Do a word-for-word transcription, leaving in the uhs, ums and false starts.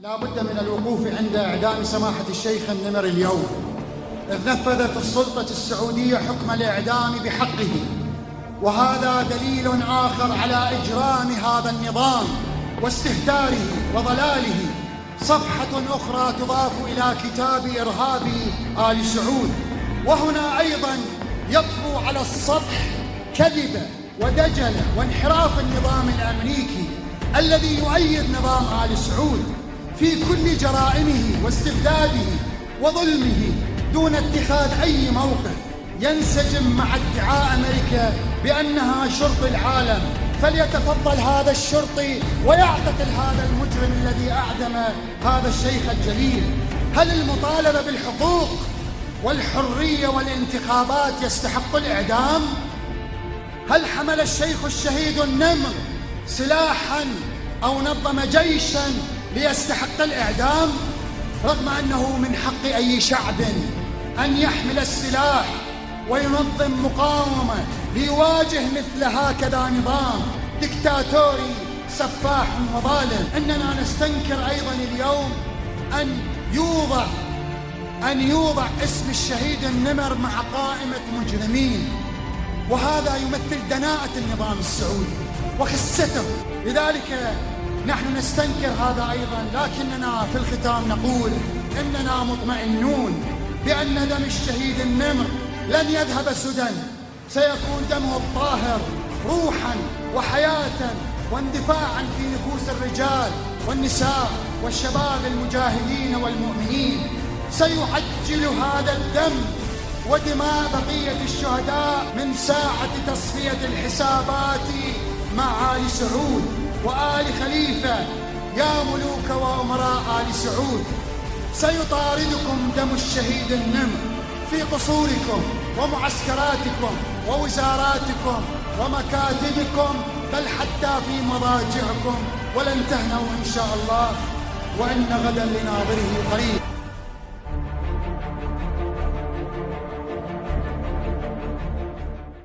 لا بد من الوقوف عند إعدام سماحة الشيخ النمر اليوم، إذ نفذت السلطة السعودية حكم الإعدام بحقه، وهذا دليل آخر على إجرام هذا النظام واستهتاره وضلاله، صفحة أخرى تضاف إلى كتاب إرهاب آل سعود. وهنا أيضاً يطفو على السطح كذبة ودجل وانحراف النظام الأمريكي الذي يؤيد نظام آل سعود في كل جرائمه واستبداده وظلمه دون اتخاذ أي موقف ينسجم مع ادعاء أمريكا بأنها شرط العالم. فليتفضل هذا الشرطي ويعتقل هذا المجرم الذي أعدم هذا الشيخ الجليل. هل المطالبة بالحقوق والحرية والانتخابات يستحق الإعدام؟ هل حمل الشيخ الشهيد النمر سلاحاً أو نظم جيشاً ليستحق الإعدام؟ رغم أنه من حق أي شعب أن يحمل السلاح وينظم مقاومة ليواجه مثل هكذا نظام دكتاتوري سفاح وظالم. إننا نستنكر أيضاً اليوم أن يوضع أن يوضع اسم الشهيد النمر مع قائمة مجرمين، وهذا يمثل دناءة النظام السعودي وخسته. لذلك نحن نستنكر هذا أيضاً، لكننا في الختام نقول إننا مطمئنون بأن دم الشهيد النمر لن يذهب سدى، سيكون دمه الطاهر روحاً وحياة واندفاعاً في نفوس الرجال والنساء والشباب المجاهدين والمؤمنين. سيعجل هذا الدم ودماء بقية الشهداء من ساعة تصفية الحسابات مع آل سعود وآل خليفة يا ملوك وأمراء آل سعود. سيطاردكم دم الشهيد النمر في قصوركم ومعسكراتكم ووزاراتكم ومكاتبكم، بل حتى في مضاجعكم، ولن تهنوا إن شاء الله، وإن غدا لناظره قريب.